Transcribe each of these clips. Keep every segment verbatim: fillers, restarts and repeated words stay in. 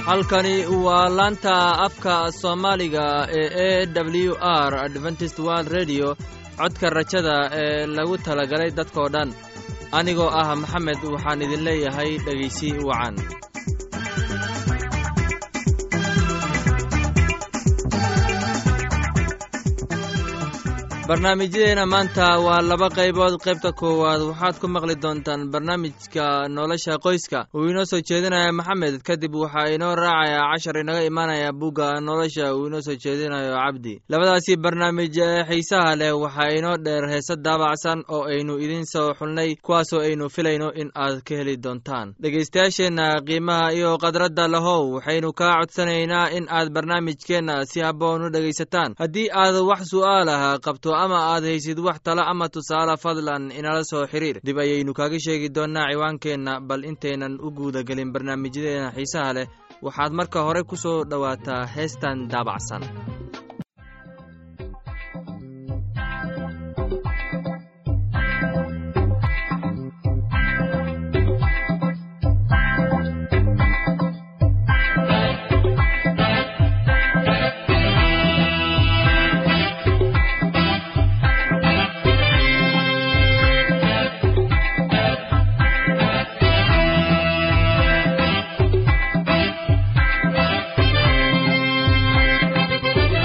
halkani waa laanta afka Soomaaliga ee A W R Adventist World Radio codka rajada ee lagu talagalay dadka oo dhan anigoo ah Maxamed waxaan idin leeyahay dhageysi wacan barnaamijyada maanta waa laba qaybood qaybta koowaad waxaad ku maqli doontaan barnaamijka nolosha qoyska uu inoo soo jeedinayo Maxamed kadib waxa inoo raacaya cashar inaga imaanaya buga nolosha uu inoo soo jeedinayo Cabdi labadaasi barnaamij ee xiisaha leh waxa inoo dheer heesad daabacsan oo aynu idin soo xulnay kuwaas oo aynu filayno in aad ka heli doontaan dhageystayaasheena qiimaha iyo qadradda lahow waxaynu ka codsanaynaa in aad barnaamijkeena si habboon u dhageysataan haddii aad wax su'aal ah qabto ama aad haysid wax talo ama tusaale fadlan inala soo xiriir dib ayaynu kaaga sheegi doonaa ciwaankeena bal intaynan u guuda galin barnaamijyadeena xiisaha leh waxaad marka hore ku soo dhawaataa heestan daabacsan Thank you.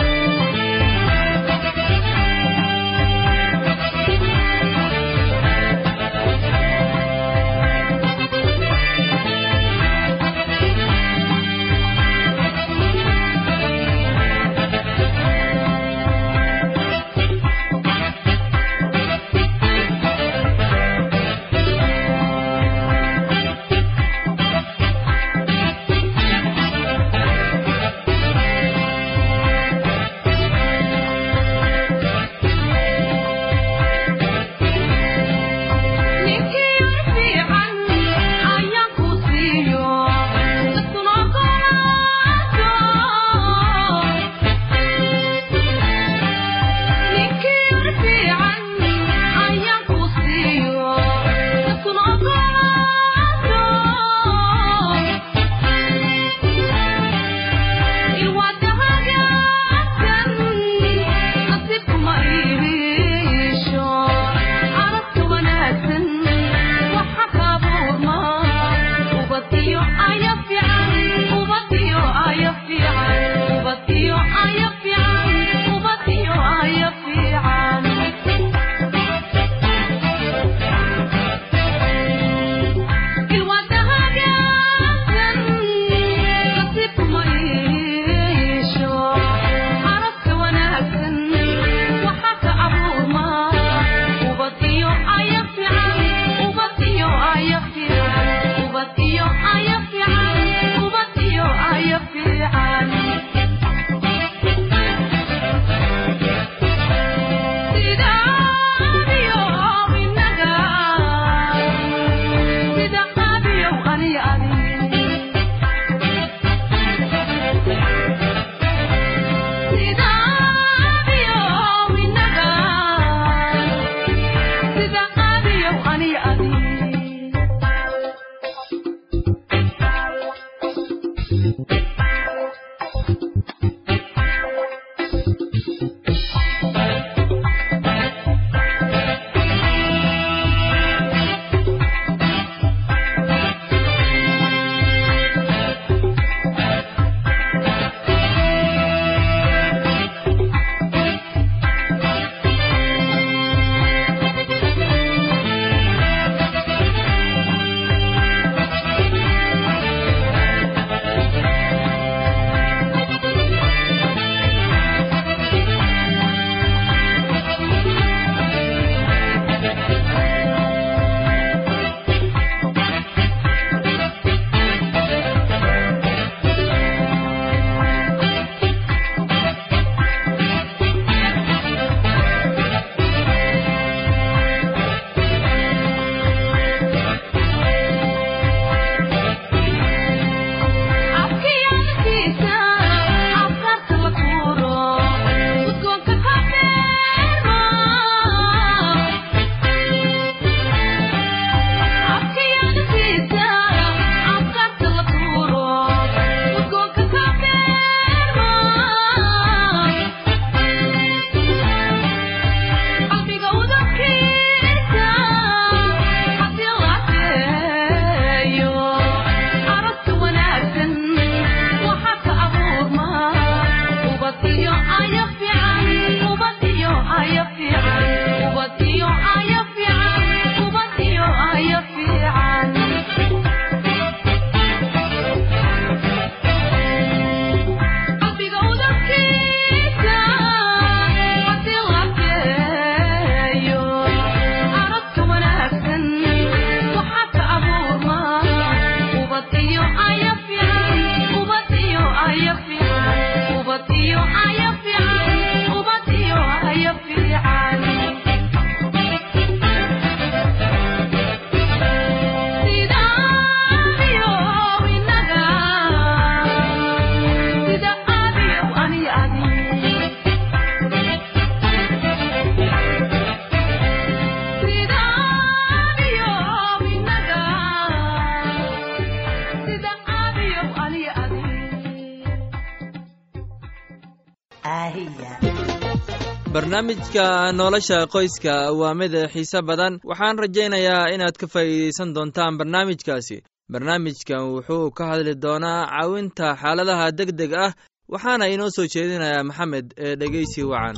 barnaamijka nolosha qoyska waa mid xiiso badan waxaan rajaynayaa inaad ka faa'iideysan doontaan barnaamijkaasi barnaamijkan wuxuu ka hadli doonaa caawinta xaaladaha degdeg ah waxaana inoo soo jeedinayaa maxamed ee dhegeysi wacan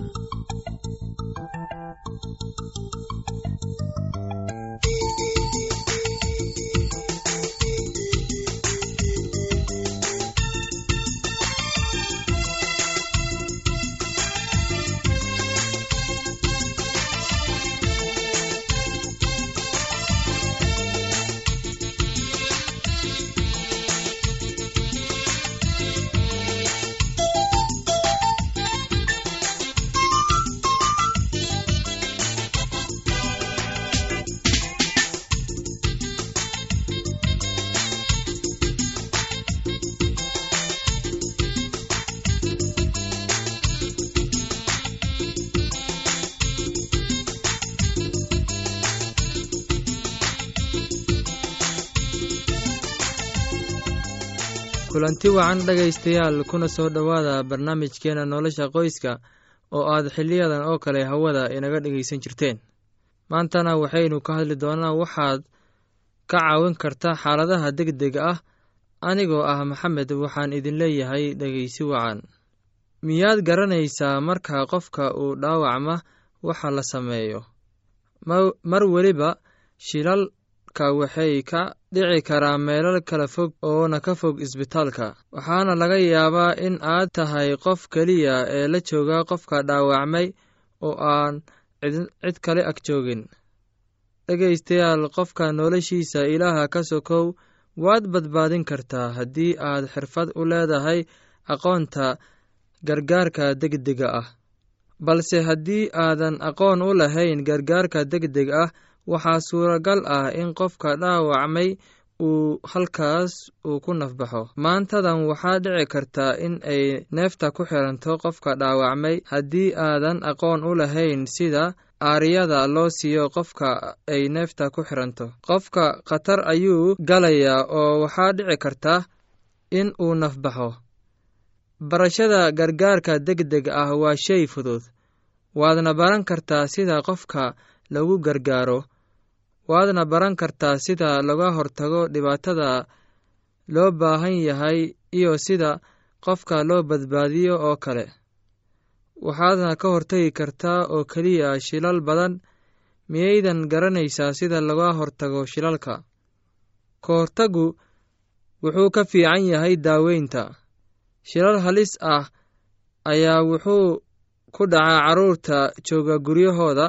kulanti wacan dhagaystayaal kuna soo dhowaada barnaamijkeena nolosha qoyska oo aad xiliyadan oo kale hawada inaga dhagaysan jirteen maantana waxaynu ka hadli doonaa waxaad ka caawin kartaa xaaladaha degdega ah anigoo ah maxamed waxaan idin leeyahay dhagaysi wacan miyaad garanaysaa marka qofka uu dhaawacma waxa la sameeyo mar weliba shilal ka waxay ka dhici karaa meelal kala fog oo na ka fog isbitaalka waxaana laga yaabaa in aad tahay qof kaliya ee la jooga qofka dhaawacmay oo aan cid kale ag joogin dhagaystayaal qofka noloshiisa ilaaha ka sokow waad badbaadin kartaa haddii aad xirfad u leedahay aqoonta gargaarka degdega ah balse haddii aadan aqoon u lahayn gargaarka degdeg ah waxaa suuragal ah in qofka dhaawacmay uu halkaas uu ku nafbaxo maantadan waxaa dhici karta in ay neefta ku xiranto qofka dhaawacmay haddii aadan aqoon u lahayn sida aariyada loo siiyo qofka ay neefta ku xiranto qofka khatar ayuu galayaa oo waxaa dhici karta in uu nafbaxo barashada gargaarka degdeg ah waa shay fudud waadna baran kartaa sida qofka lagu gargaaro waadna baran kartaa sida laga hortago dhibaatada loo baahan yahay iyo sida qofka loo badbaadiyo oo kale waxaadna ka hortagi kartaa oo keliya shilal badan miyaydan garanaysaa sida laga hortago shilalka ka hortagu wuxuu ka fiican yahay daaweynta shilal halis ah ayaa wuxuu ku dhacaa carruurta jooga guryahooda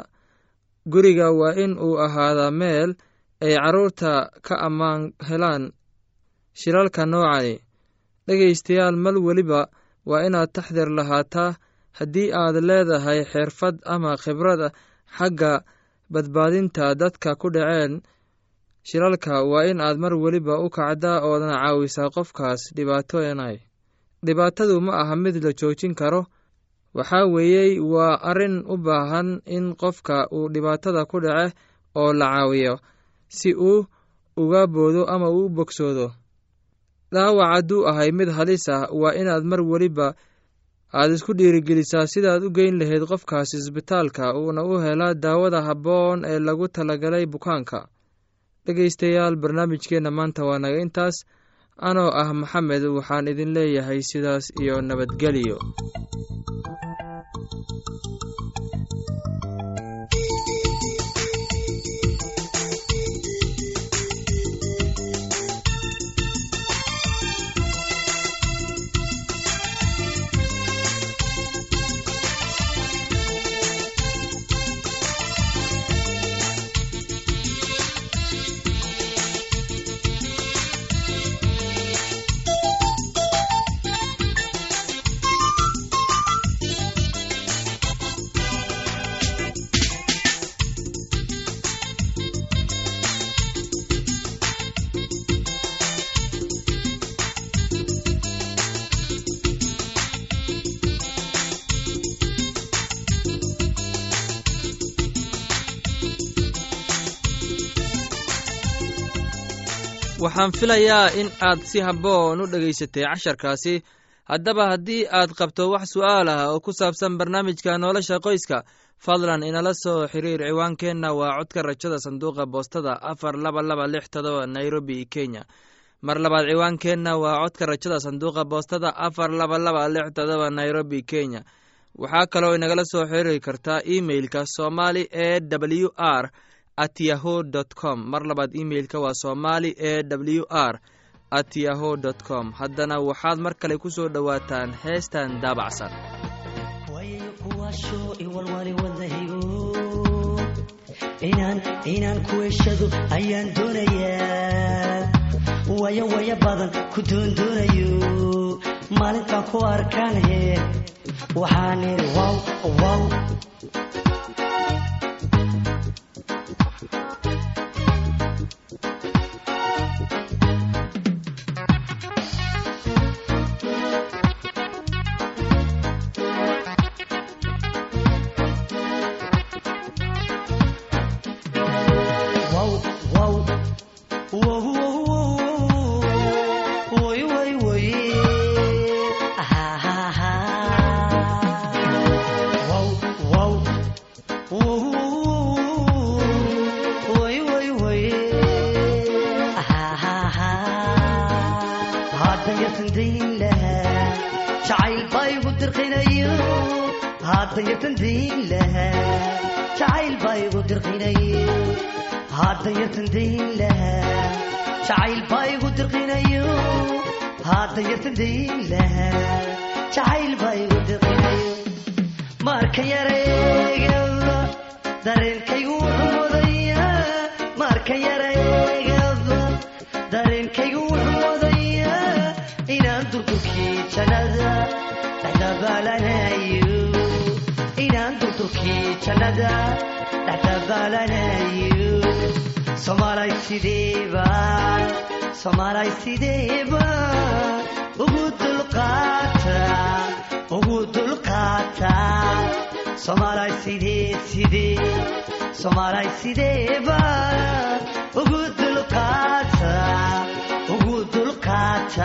guriga waa in uu ahaadaa meel ay carruurta ka ammaan helaan shilalka noocani dhegaystayaal mal weliba waa inaad taxdir lahaataa haddii aad leedahay xirfad ama khibrad xagga badbaadinta dadka ku dhaceen shilalka waa in aad mar weliba u kacdaa oodna caawisaa qofkaas dhibaatoonay dhibaatadu ma aha mid la joojin karo waxaa weeyey waa arrin u baahan in qofka uu dhibaatada ku dhace oo la caawiyo si uu uga boodo ama uu bogsoodo dhaawac hadduu ahay mid halis ah waa inaad mar weliba aad isku dhiirigelisaa sidaad u geyn lahayd qofkaas isbitaalka uuna u helaa daawada habboon ee lagu talagalay bukaanka dhegaystayaal barnaamijkeenna maanta waa naga intaas anoo ah maxamed waxaan idin leeyahay sidaas iyo nabadgelyo waxaan filayaa in aad si habboon u dhegaysatay casharkaasi haddaba haddii aad qabto wax su'aal ah oo ku saabsan barnaamijka nolosha qoyska fadlan inala soo xiriir ciwaankeenna waa codka rajada sanduuqa boostada afar laba laba lix todoba nairobi kenya mar labaad ciwaankeenna waa codka rajada sanduuqa boostada afar laba laba lix todoba nairobi kenya waxaa kaloo inagala soo xiriiri kartaa emailka somali e w r at yaho dot com mar labaad emailka waa somali e w r at yaho dot com haddana waxaad mar kale ku soo dhowaataan heestan daabacsan inaan inaan ku heshado ayaan doonayaa waya waya badan ku doondoonayo maalintaan ku arkaan hee waxaan idhi wow wow marka yareegaba dareenkaygu wuxuu wadayaa marka yareegaba dareenkaygu wuxuu wadayaa inaan durdurkii jannada dhexdabaalanayo inaan durdurkii jannada dhexdabaalanayo soomaalay sideebaan soomaalay sideebaan ugu dulqaata ugu dulqaata soomaalay sidee sidee soomaalay sideebaan ugu dulqaata ugu dulqaata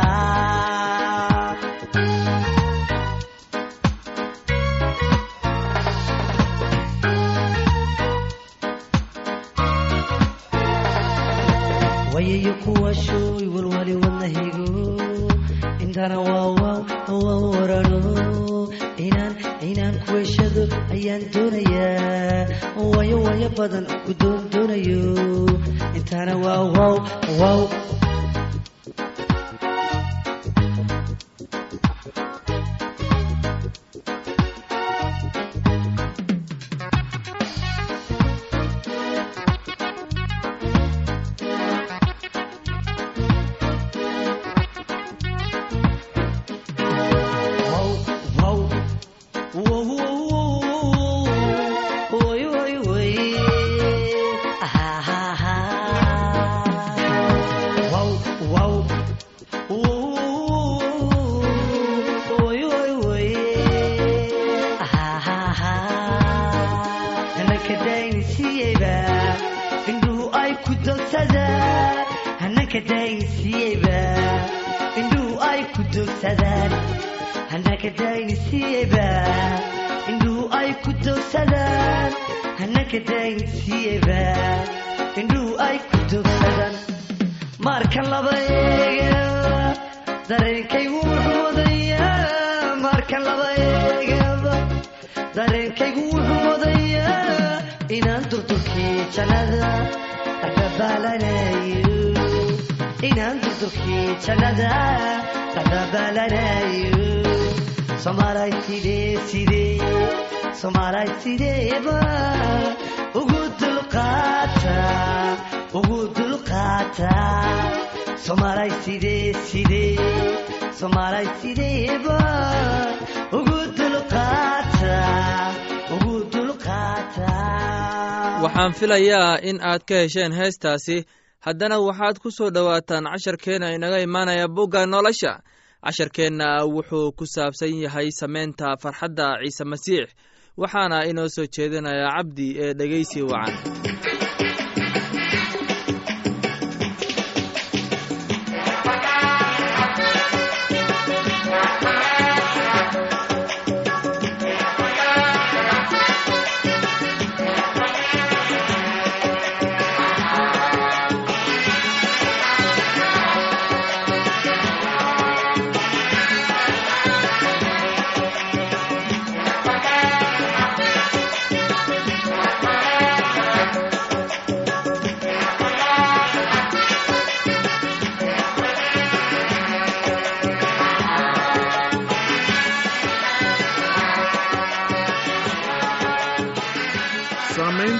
wayayo kuwa shooy walwali wadnahigo intana waa waa waa warano inaan inaan ku heshado ayaan doonayaa wayo wayo badan ku doondoonayo intana waa wow wow marka laba eegaba dareenkaygu wuxuu wadayaa marka laba eegaba dareenkaygu wuxuu wadayaa inaan durdurkii jannada dhexdabaalanayo inaan durdurkii jannada dhexdabaalanayo soomaalay sidee sidee soomaalay sideeba ugu dulqaata ugu dulqaata soomaalay sidee sidee soomaalay sideeba ugu dulqaata ugu dulqaata waxaan filayaa in aad ka hesheen heestaasi haddana waxaad ku soo dhowaataan casharkeenna inaga imaanaya bugga nolosha casharkeenna wuxuu ku saabsan yahay samaynta farxadda ciise masiix waxaana inoo soo jeedinaya cabdi ee dhegaysi wacan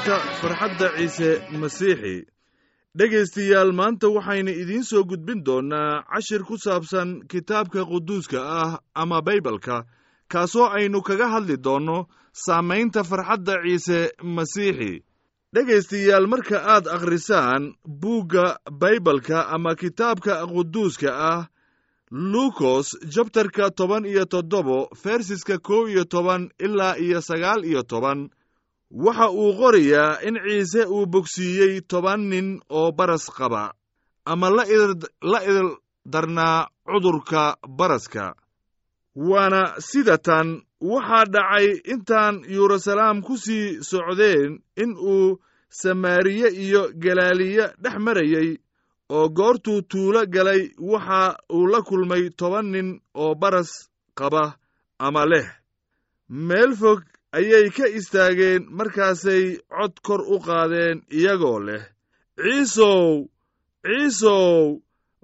saamaynta farxadda ciise masiixi. dhegaystayaal, maanta waxaynu idiin soo gudbin doonnaa cashir ku saabsan kitaabka quduuska ah ama baybalka, kaasoo aynu kaga hadli doonno saamaynta farxadda ciise masiixi. dhegaystayaal, marka aad akhrisaan buugga baybalka ama kitaabka quduuska ah, luukos jabtarka toban iyo toddobo fersiska kow iyo toban ilaa iyo sagaal iyo toban, waxa uu qorayaa in ciise uu bogsiiyey toban nin oo baras qaba ama la idil darnaa cudurka baraska. waana sida tan waxaa dhacay intaan yeruusalaam ku sii socdeen in uu samaariye iyo galaaliya dhex marayey, oo goortuu tuulo galay waxa uu la kulmay toban nin oo baras qaba ama leh. meel fog ayay ka istaageen, markaasay cod kor u qaadeen iyagoo leh, ciisow ciisow,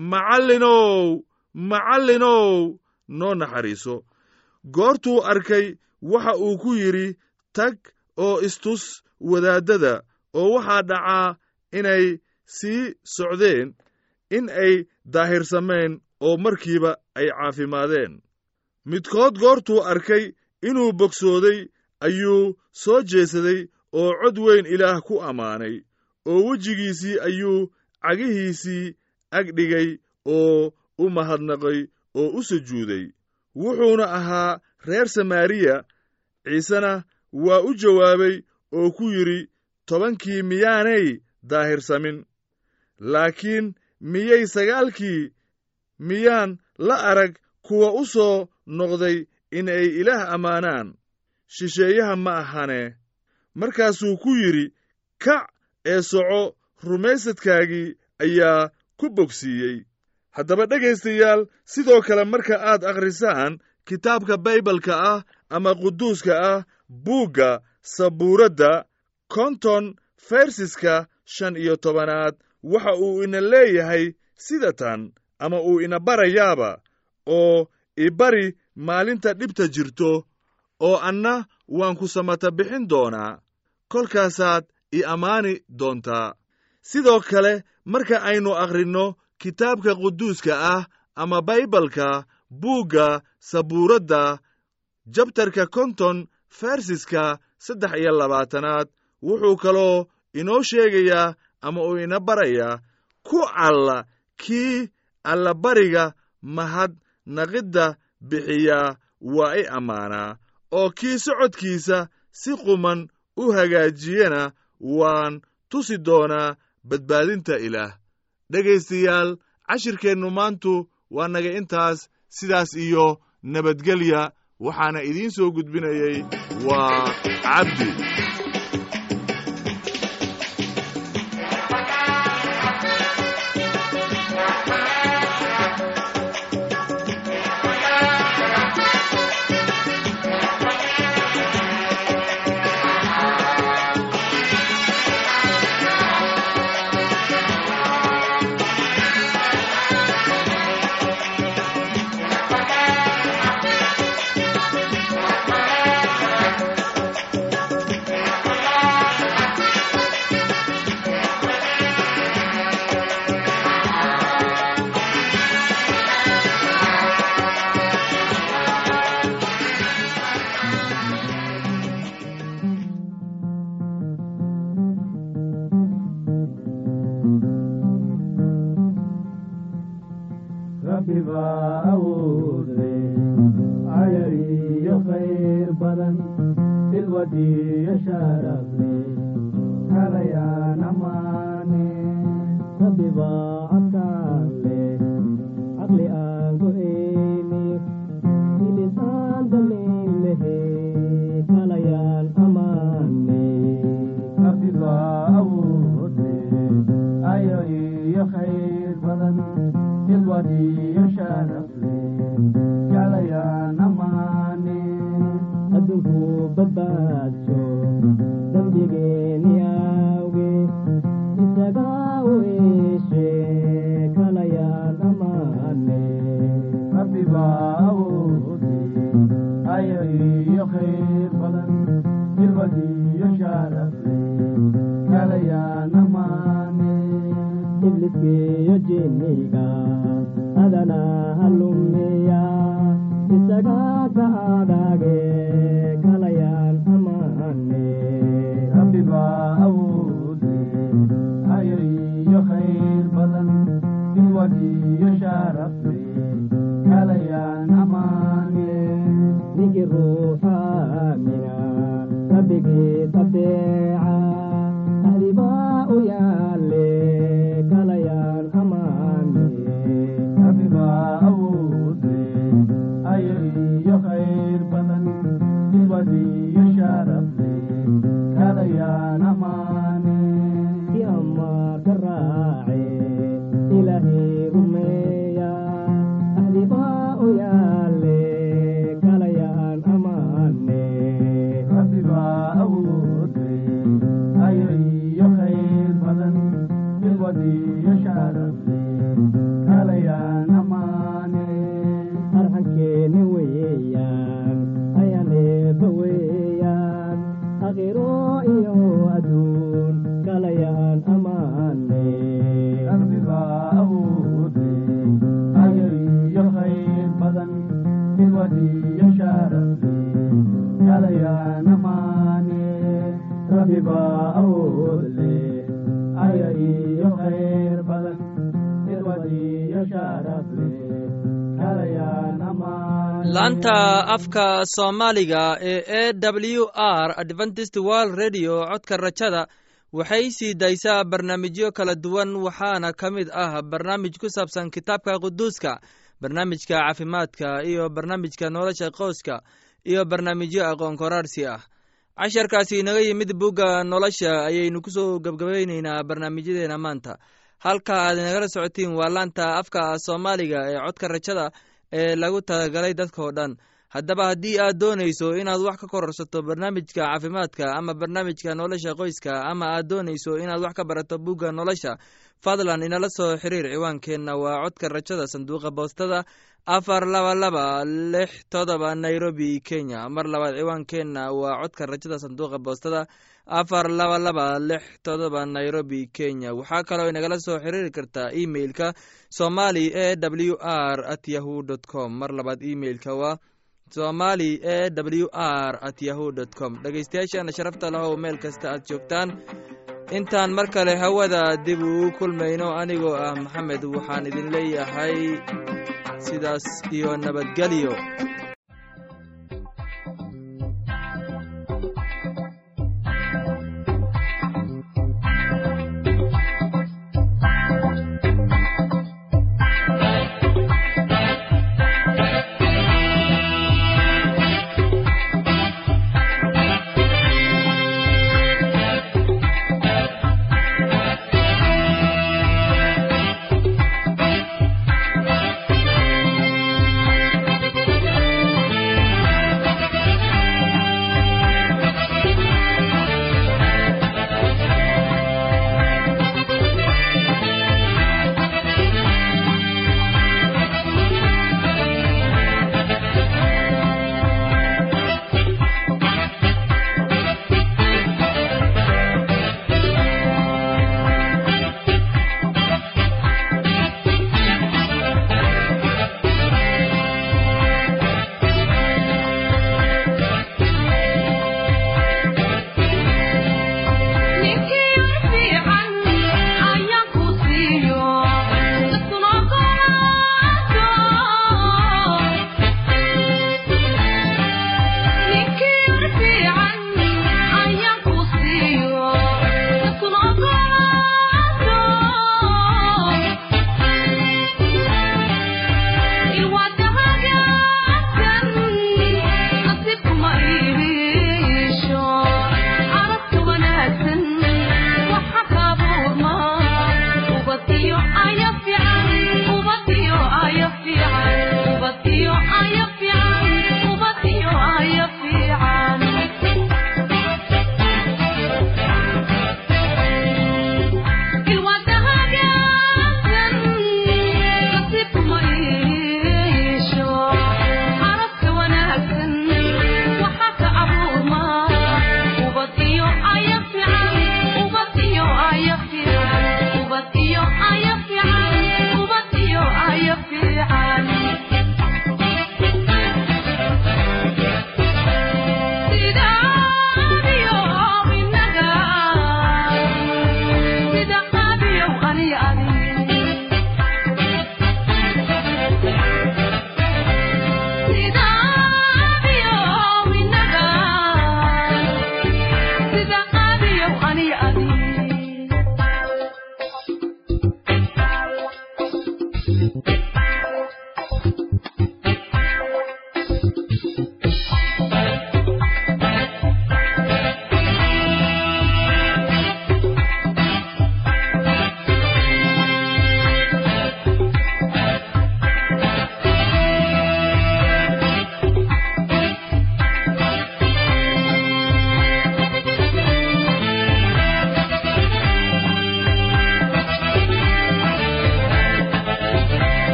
macallinow macallinow, noo naxariiso. goortuu arkay waxa uu ku yidhi, tag oo istus wadaaddada. oo waxaa dhacaa inay sii socdeen in ay daahirsameen oo markiiba ay caafimaadeen. midkood goortuu arkay inuu bogsooday ayuu soo jeesaday oo cod weyn Ilaah ku ammaanay, oo wejigiisii ayuu cagihiisii agdhigay oo u mahadnaqay oo u sujuuday. wuxuuna ahaa reer Samaariya. ciisena waa u jawaabay oo ku yidhi, tobankii miyaanay daahirsamin? laakiin miyay sagaalkii miyaan la arag kuwa u soo noqday inay Ilaah ammaanaan? shisheeyaha ma ahane. markaasuu ku yidhi, kac ee soco, rumaysadkaagii ayaa ku bogsiiyey. haddaba dhegaystayaal, sidoo kale marka aad akhrisaan kitaabka baybalka ah ama quduuska ah, buugga sabuuradda konton fersiska shan iyo tobanaad, waxa uu ina leeyahay sida tan, ama uu ina barayaaba, oo i bari maalinta dhibta jirto, oo anna waan ku samata bixin doonaa, kolkaasaad i ammaani doontaa. sidoo kale marka aynu akhrinno kitaabka quduuska ah ama baybalka, buugga sabuuradda jabtarka konton fersiska saddex iyo labaatanaad, wuxuu kaloo inoo sheegayaa ama uu ina barayaa, ku alla kii allabariga mahad naqidda bixiyaa waa i ammaanaa, oo kii socodkiisa si quman u hagaajiyana waan tusi doonaa badbaadinta Ilaah. dhegaystayaal, cashirkeennu maantu waa naga intaas. sidaas iyo nabadgelya. waxaana idiin soo gudbinayey waa cabdi. خير بدن بالودي يشارك kalayaan amaane ibliskiyo jinniga adana halumeya isaga ka adage kalayaan amaane rabbi baa awoode ayriyo khayr badan bilwadiyo sharafle kalayaan amaane nigi ruuxa aamina rabbigii tabeeca ahlibaa u yaale kalayaan amaane rabbi baa awoode ayriyo khayr badan bilwadiyo sharafle kalayaan amaane ki ama ka raace ilaahay rumeeya ahlibaa u yaale kalayaan amaane rabbi baa awoode ayriyo khayr badan bilwadiyo sharafle kalayaan amaane arxankeeni weeyaan ayaan eebba weeyaan aakhiro iyo adduun kalayaan amaane rabbi baa awoode ayriyo khayr badan bilwadiyo sharafle kalayaan amaane rabbi baa awoode ayriyo khayr badan bilwadiyo sharafle kalayaan amaane laanta afka soomaaliga ee a w r adventist world radio codka rajada waxay sii daysaa barnaamijyo kala duwan waxaana ka mid ah barnaamij ku saabsan kitaabka quduuska barnaamijka caafimaadka iyo barnaamijka nolosha qoyska iyo barnaamijyo aqoon koraarsi ah casharkaasi inaga yimid bugga nolosha ayaynu ku soo gabgabaynaynaa barnaamijyadeena maanta halka aad inagala socotiin waa laanta afka soomaaliga ee codka rajada ee lagu talagalay dadkao dhan haddaba haddii aad doonayso inaad wax ka kororsato barnaamijka caafimaadka ama barnaamijka nolosha qoyska ama aad doonayso inaad wax ka barato bugga nolosha fadlan inala soo xiriir ciwaankeenna waa codka rajada sanduuqa boostada afar laba laba lix todoba nairobi kenya mar labaad ciwaankeenna waa codka rajada sanduuqa boostada afar laba laba lix todoba nairobi kenya waxaa kaloo inagala soo xiriiri kartaa emailka somali e w r at yahu dt com mar labaad emailka waa somali e w r at yahu dt com dhegeystayaashaana sharafta lahow meel kasta aad joogtaan intaan mar kale hawada dib ugu kulmayno anigoo ah maxamed waxaan idin leeyahay sidaas iyo nabadgelyo You want